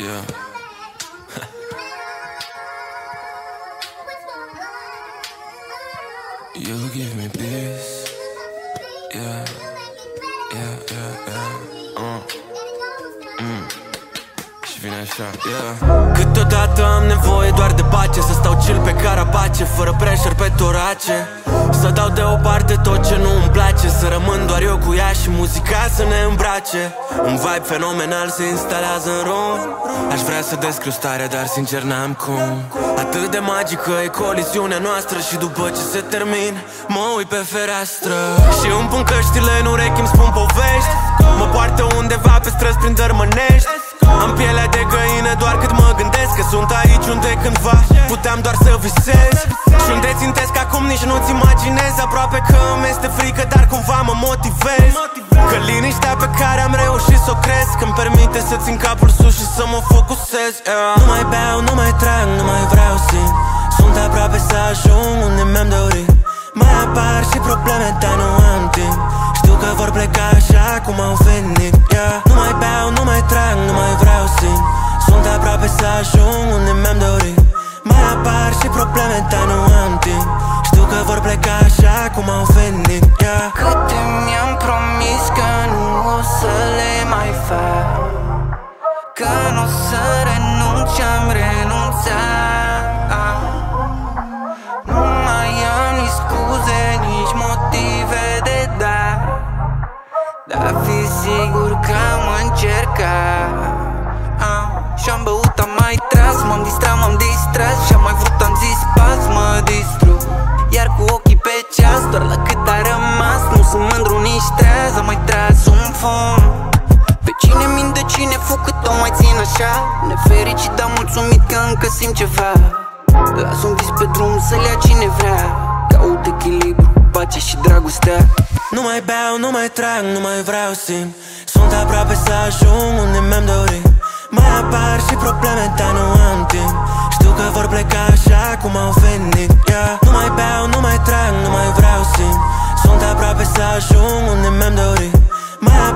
Yeah. You give me peace. Yeah. Yeah, yeah, yeah. Și vine așa, yeah. Câteodată am nevoie doar de pace, să stau chill pe carapace, fără pressure pe torace. Să dau deoparte tot ce nu îmi place, să rămân doar eu cu ea și muzica să ne îmbrace. Un vibe fenomenal se instalează în rom. Aș vrea să descriu starea, dar sincer n-am cum. Atât de magică e coliziunea noastră, și după ce se termin mă uit pe fereastră și îmi pun căștile în urechi, îmi spun povești. Mă poartă undeva pe străzi prin dărmănești. Am pielea de găină doar cât mă gândesc că sunt aici unde cândva puteam doar să visez. Și unde țintesc acum nici nu-ți imaginezi. Aproape că îmi este frică, dar cumva mă motivez. Că liniștea pe care am reușit să o cresc îmi permite să țin capul sus și să mă focusez. Nu mai beau, nu mai trag, nu mai vreau simt. Sunt aproape să ajung unde mi-am dorit. Mai apar și probleme, dar nu am timp. Știu că vor pleca așa cum au venit, yeah. Nu mai beau, nu mai trag, nu mai vreau simt. Sunt aproape să ajung unde mi-am dorit. Mai apar și probleme, dar nu am timp. Știu că vor pleca așa cum au venit, yeah. Câte mi-am promis că nu o să le mai fac, că nu o să renunț ce-am renunțat. Nu mai am nici scuze, nici motive de dat, dar fi sigur că am încercat. Și-am băut, am mai tras, m-am distrat, m-am distras. Și-am mai vrut, am zis pas, mă distrug. Iar cu ochii pe ceas, doar la cât a rămas. Nu sunt mândru, nici treaz, am mai tras un fum. Pe cine minte, cine fu, cât o mai țin așa. Nefericit, dar mulțumit că încă simt ceva. Las un vis pe drum să-l ia cine vrea. Caut echilibru, pace și dragostea. Nu mai beau, nu mai trag, nu mai vreau simt. Sunt aproape să ajung unde mi-am dorit. Mai apar și probleme, dar nu am timp. Știu că vor pleca așa cum au venit, yeah. Nu mai beau, nu mai trag, nu mai vreau simt. Sunt aproape să ajung unde mi-am dorit. Mai